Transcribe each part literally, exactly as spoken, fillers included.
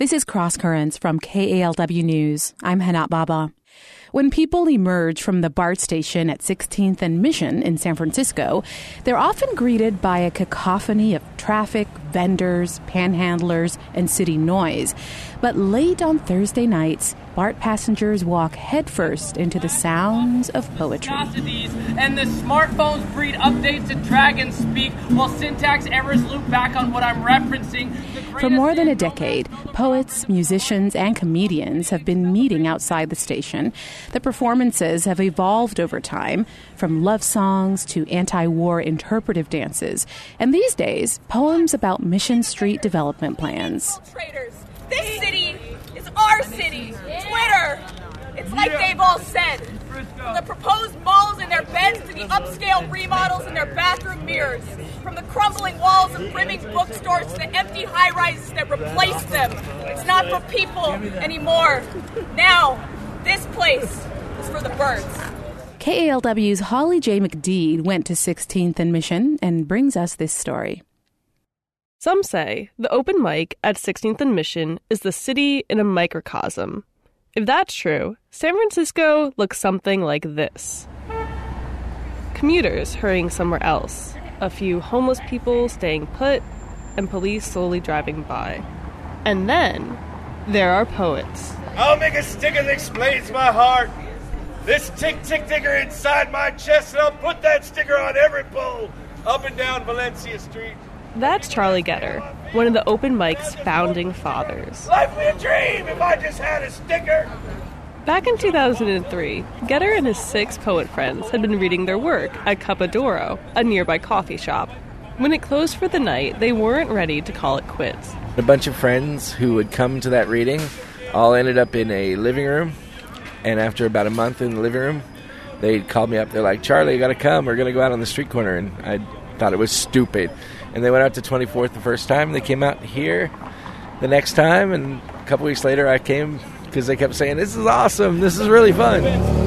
This is Cross Currents from K A L W News. I'm Hanat Baba. When people emerge from the BART station at sixteenth and Mission in San Francisco, they're often greeted by a cacophony of traffic, vendors, panhandlers, and city noise. But late on Thursday nights, BART passengers walk headfirst into the sounds of poetry. And the smartphones breed updates to Dragon speak, while syntax errors loop back on what I'm referencing. For more than a decade, poets, musicians, and comedians have been meeting outside the station. The performances have evolved over time, from love songs to anti-war interpretive dances, and these days, poems about Mission Street development plans. Traitors. This city is our city. Twitter. It's like they've all said. From the proposed malls and their beds to the upscale remodels in their bathroom mirrors. From the crumbling walls of brimming bookstores to the empty high-rises that replaced them. It's not for people anymore. Now, this place is for the birds. K A L W's Holly J. McDeed went to sixteenth and Mission and brings us this story. Some say the open mic at sixteenth and Mission is the city in a microcosm. If that's true, San Francisco looks something like this. Commuters hurrying somewhere else, a few homeless people staying put, and police slowly driving by. And then, there are poets. I'll make a sticker that explains my heart. This tick-tick-ticker inside my chest, and I'll put that sticker on every pole up and down Valencia Street. That's Charlie Getter, one of the open mic's founding fathers. Life would be a dream if I just had a sticker. Back in two thousand three, Getter and his six poet friends had been reading their work at Capadoro, a nearby coffee shop. When it closed for the night, they weren't ready to call it quits. A bunch of friends who had come to that reading all ended up in a living room, and after about a month in the living room, they called me up. They're like, Charlie, you gotta come. We're gonna go out on the street corner. And I thought it was stupid. And they went out to twenty-fourth the first time. They came out here the next time, and a couple weeks later I came because they kept saying, this is awesome, this is really fun.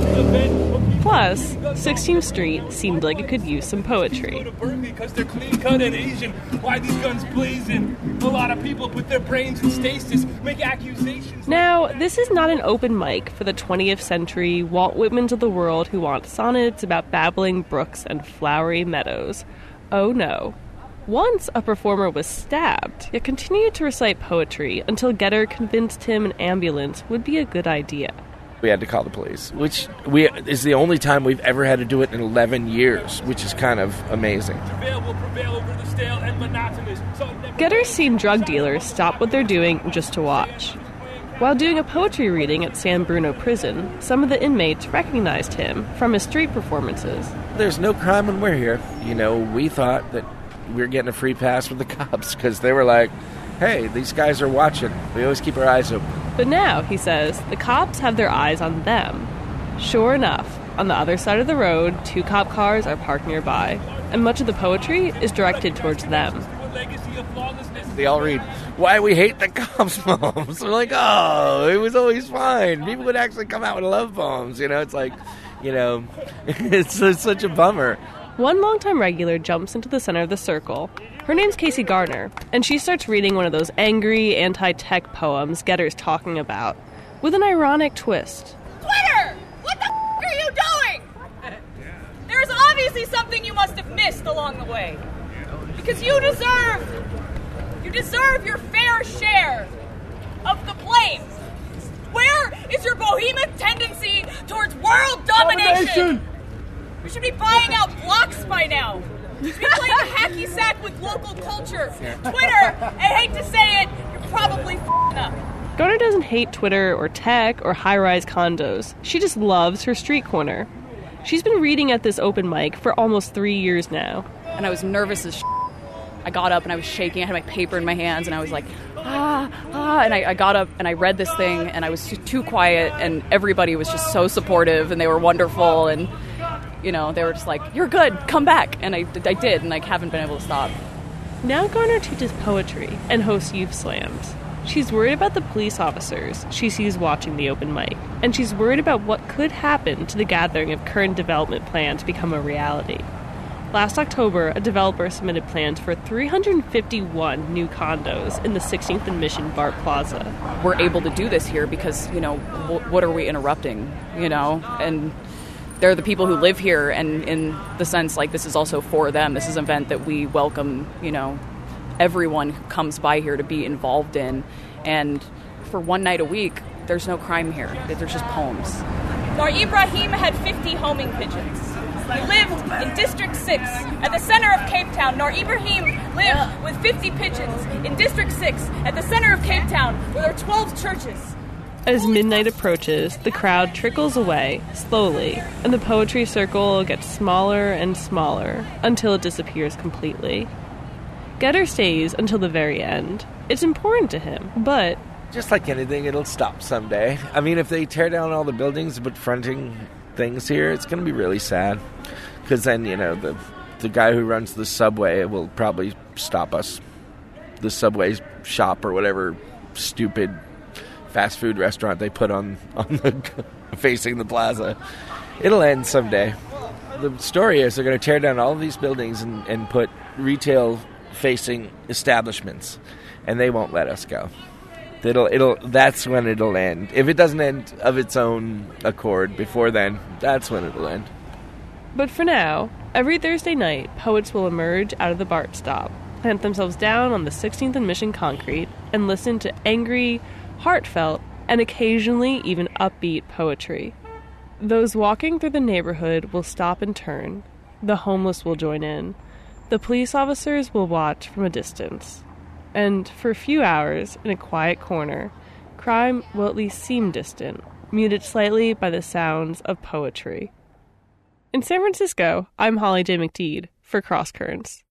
Plus, sixteenth Street seemed like it could use some poetry. Because they're clean-cut and Asian. Why these guns blazing? A lot of people put their brains in stasis, make accusations. Now, this is not an open mic for the twentieth century Walt Whitmans of the world who want sonnets about babbling brooks and flowery meadows. Oh no. Once a performer was stabbed, yet continued to recite poetry until Getter convinced him an ambulance would be a good idea. We had to call the police, which we is the only time we've ever had to do it in eleven years, which is kind of amazing. Getter's seen drug dealers stop what they're doing just to watch. While doing a poetry reading at San Bruno Prison, some of the inmates recognized him from his street performances. There's no crime when we're here. You know, we thought that we were getting a free pass with the cops because they were like, hey, these guys are watching. We always keep our eyes open. But now, he says, the cops have their eyes on them. Sure enough, on the other side of the road, two cop cars are parked nearby, and much of the poetry is directed towards them. They all read, why we hate the cops poems. We're like, oh, it was always fine. People would actually come out with love poems. You know, it's like, you know, it's, it's such a bummer. One longtime regular jumps into the center of the circle. Her name's Casey Garner, and she starts reading one of those angry, anti-tech poems Getter's talking about, with an ironic twist. Twitter! What the f*** are you doing? There's obviously something you must have missed along the way. Because you deserve, you deserve your fair share of the blame. Where is your behemoth tendency towards world domination? domination. We should be buying out blocks by now. We should be playing a hacky sack with local culture. Twitter, I hate to say it, you're probably f***ing up. Garner doesn't hate Twitter or tech or high-rise condos. She just loves her street corner. She's been reading at this open mic for almost three years now. And I was nervous as shit. I got up and I was shaking. I had my paper in my hands and I was like, ah, ah. And I, I got up and I read this thing and I was too, too quiet and everybody was just so supportive and they were wonderful and, you know, they were just like, you're good, come back. And I, I did and I haven't been able to stop. Now Garner teaches poetry and hosts youth slams. She's worried about the police officers she sees watching the open mic, and she's worried about what could happen to the gathering if current development plans become a reality. Last October, a developer submitted plans for three hundred fifty-one new condos in the sixteenth and Mission BART Plaza. We're able to do this here because, you know, w- what are we interrupting, you know? And they're the people who live here, and in the sense, like, this is also for them. This is an event that we welcome, you know, everyone who comes by here to be involved in. And for one night a week, there's no crime here. There's just poems. Nur Ibrahim had fifty homing pigeons. He lived in District six, at the center of Cape Town. Nur Ibrahim lived with fifty pigeons in District six, at the center of Cape Town, where there are twelve churches. As midnight approaches, the crowd trickles away, slowly, and the poetry circle gets smaller and smaller, until it disappears completely. Getter stays until the very end. It's important to him, but... just like anything, it'll stop someday. I mean, if they tear down all the buildings but fronting things here, it's going to be really sad. Because then, you know, the the guy who runs the Subway will probably stop us. The Subway shop or whatever stupid fast food restaurant they put on, on the facing the plaza. It'll end someday. The story is they're going to tear down all of these buildings and, and put retail-facing establishments. And they won't let us go. It'll, it'll, that's when it'll end. If it doesn't end of its own accord before then, that's when it'll end. But for now, every Thursday night, poets will emerge out of the BART stop, plant themselves down on the sixteenth and Mission concrete, and listen to angry, heartfelt, and occasionally even upbeat poetry. Those walking through the neighborhood will stop and turn. The homeless will join in. The police officers will watch from a distance. And for a few hours, in a quiet corner, crime will at least seem distant, muted slightly by the sounds of poetry. In San Francisco, I'm Holly J. McTeed for Cross Currents.